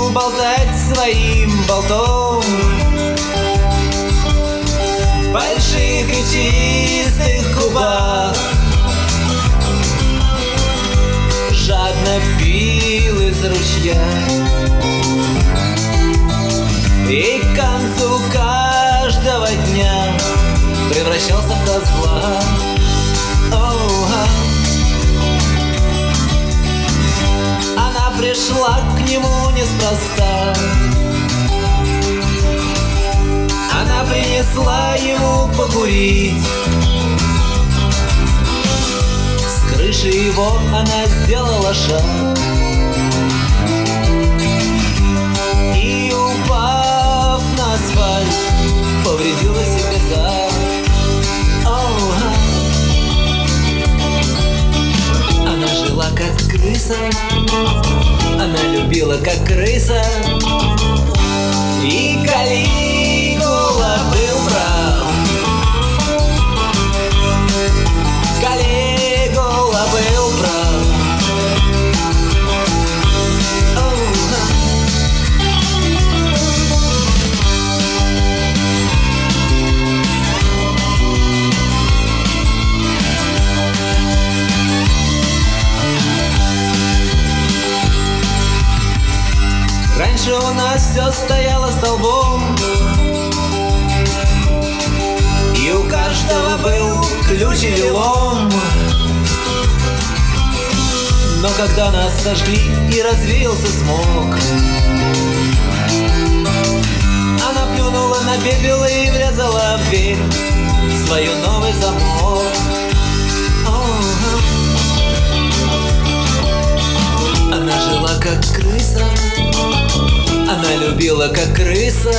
любил болтать своим болтом в больших и чистых губах. Жадно пил из ручья и к концу каждого дня превращался в козла. Она пришла к нему неспроста. Она принесла ему покурить. С крыши его она сделала шаг и, упав на асфальт, повредила себе зад. Она жила как крыса, она любила как крыса, и Калигула был прав. Калигула был прав. Раньше у нас все стояло столбом, и у каждого был ключ и вилом. Но когда нас сожгли и развеялся смог, она плюнула на пепел и врезала в дверь свой новый замок. Она жила как крыса, она любила как крыса,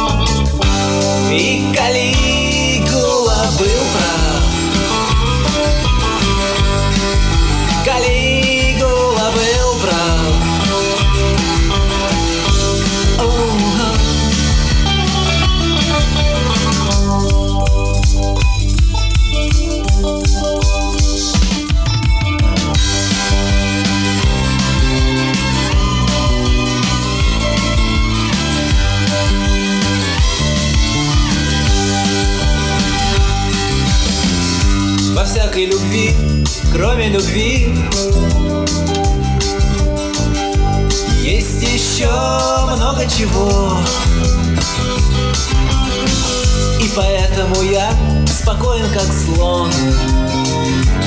и Калигула был прав. Калигула был прав. Во всякой любви, кроме любви, есть еще много чего. И поэтому я спокоен, как слон.